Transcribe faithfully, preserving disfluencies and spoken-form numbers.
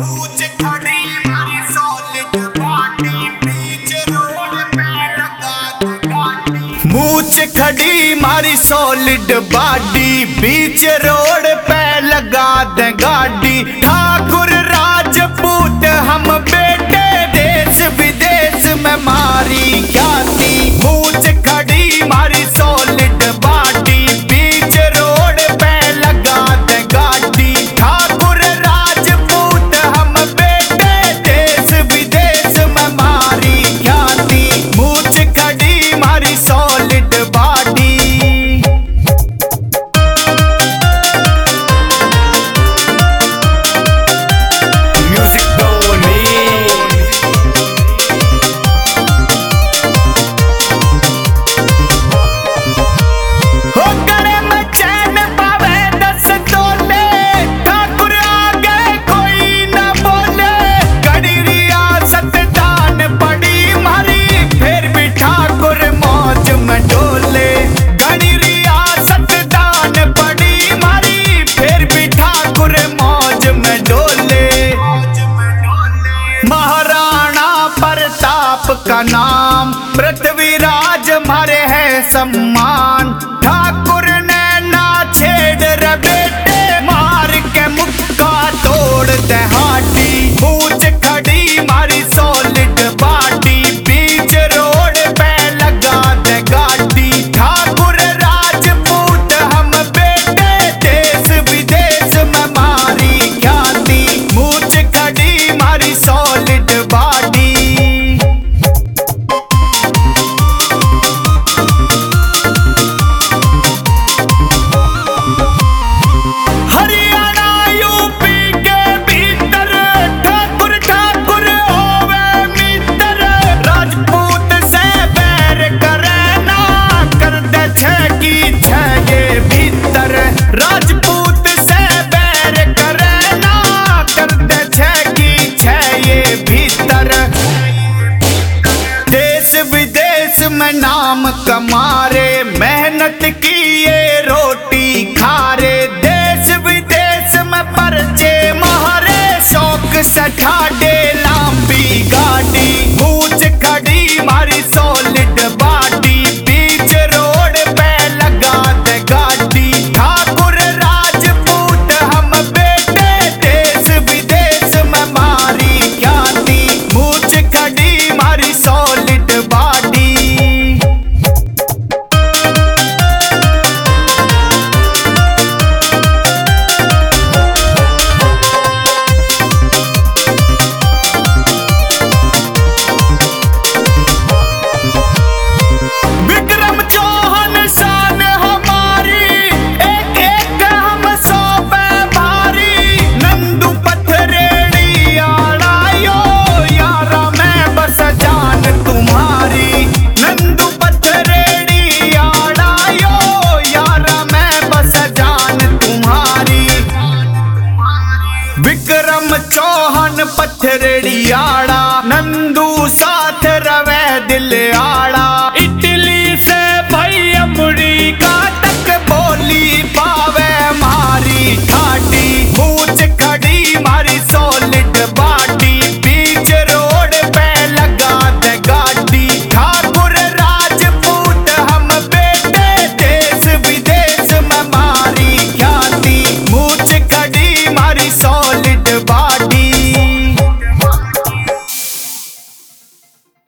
मूंछ खड़ी मारी solid body बीच road पे लगा दे गाड़ी। मूंछ खड़ी मारी सॉलिड बॉडी बीच रोड पे लगा दे गाड़ी। ठाकुर राजपूत हम बेटे देश विदेश में मारी ख्याति। मूंछ खड़ी मारी सॉलिड बॉडी बीच रोड पे लगा दे गाड़ी। ठाकुर राजपूत हम बेटे देश विदेश में मारी ख्याति। मूंछ खड़ी मारी सॉलिड बॉडी। का नाम पृथ्वीराज मारे है सम्मान। ठाकुर ने ना छेड़ रे बेटे मार के मुक्का तोड़ दे हाटी। मूंछ खड़ी मारी सॉलिड बॉडी बीच रोड पे लगा दे गाड़ी। ठाकुर राजपूत हम बेटे देश विदेश में मारी ख्याति। मूंछ खड़ी मारी सॉलिड बॉडी। राजपूत से बैर करे ना कर दे छह की छह ये भीतर। देश विदेश में नाम कमारे मेहनत की ये रोटी खारे। देश विदेश में परचे मारे शौक से ठाडे लंबी गाड़ी। मूंछ खड़ी मारी सॉलिड बॉडी बीच रोड पे लगा दे गाड़ी। ठाकुर राजपूत हम बेटे देश विदेश में मारी ख्याति। मूंछ खड़ी मारी सॉलिड बॉडी। विक्रम चौहान पथरेड़ियाड़ा